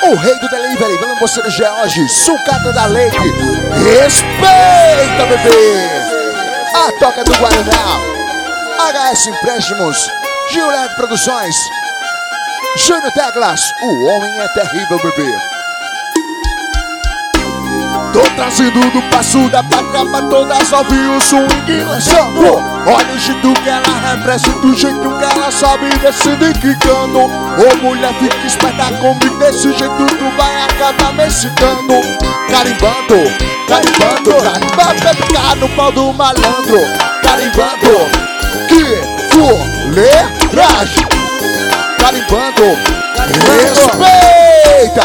o rei do delivery, vamos você no George, sucata da lei. Respeita, bebê! A toca do Guaraná, HS Empréstimos, Gilberto Produções, Júnior Teclas, o homem é terrível, bebê. Tô trazendo do passo da pátria pra toda, só vi o swing lançando. Olha o jeito que ela representa, o jeito que ela sobe descendo e quicando. Ô mulher, fica esperta comigo, desse jeito tu vai acabar me excitando. Carimbando, carimbando, carimbando, vai ficar no pau do malandro. Carimbando, que fuleiragem. Carimbando, respeita.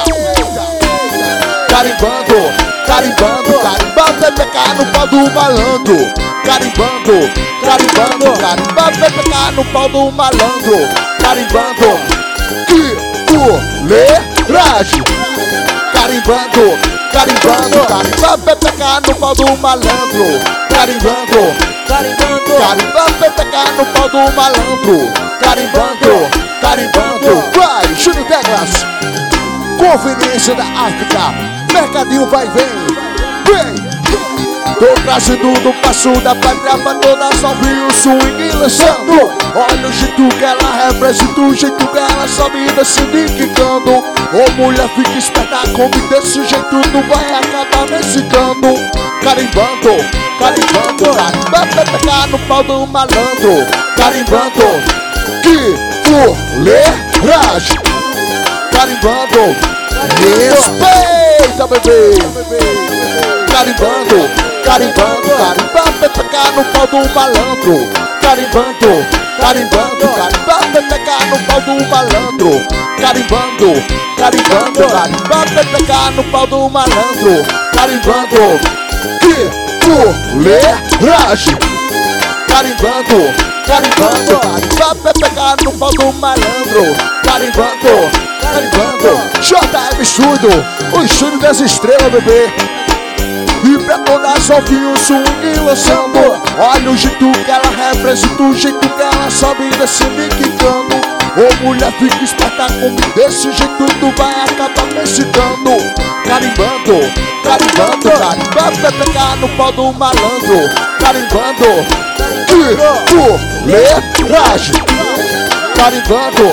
Carimbando, carimbando, carimbando, vai pegar no pau do malandro. Carimbando, carimbando, carimbando, vai pegar no pau do malandro. Carimbando, que fuleiragem. Carimbando, carimbando, carimbando, vai pegar no pau do malandro. Carimbando, carimbando, carimbando, vai pegar no pau do malandro. Carimbando, carimbando, vai, Júnior Teclas. Conveniência da África, mercadinho vai, vem. Tô trazendo do passo da pátria pra toda, só vi o swing lançando. Olha o jeito que ela representa, o jeito que ela sobe descendo e quicando. Ô mulher, fica esperta comigo, desse jeito tu vai acabar me excitando. Carimbando, carimbando, carimbando, vai pegar no pau do malandro. Carimbando, que fuleiragem. Carimbando, respeita, bebê. Carimbando, carimbando, carimbando, vai pegar no pau do malandro. Carimbando, carimbando, carimbando, vai pegar no pau do malandro. Carimbando, carimbando, carimbando, vai pegar no pau do malandro. Carimbando, que fuleiragem. Carimbando, carimbando, carimbando, vai pegar no pau do malandro. Carimbando, carimbando, JM Studio, o estúdio das estrelas, bebê. E pra toda só vi o swing lançando. Olha o jeito que ela representa, o jeito que ela sobe descendo e quicando. Ô mulher, fica esperta comigo, desse jeito tu vai acabar me excitando. Carimbando, carimbando, carimbando, vai pegar no pau do malandro. Carimbando, que fuleiragem. Carimbando,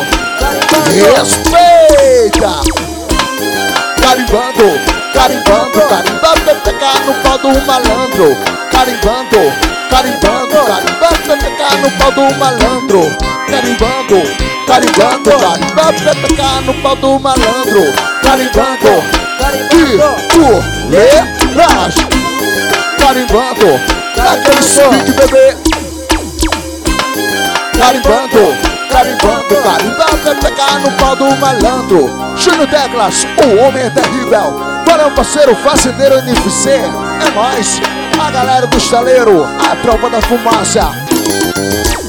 respeita. Carimbando, carimbando, carimbando, vai pegar no pau do malandro. Carimbando, carimbando, carimbando, vai pegar no pau do malandro. Carimbando, carimbando, carimbando, vai pegar no pau do malandro. Carimbando, que fuleiragem. Carimbando, naquele speed, bebê. Carimbando, carimbando, carimbando, vai pegar no pau do malandro. Júnior Teclas, o homem é terrível. Valeu, parceiro, fazendeiro NFC. É nóis, a galera do estaleiro, a tropa da fumaça.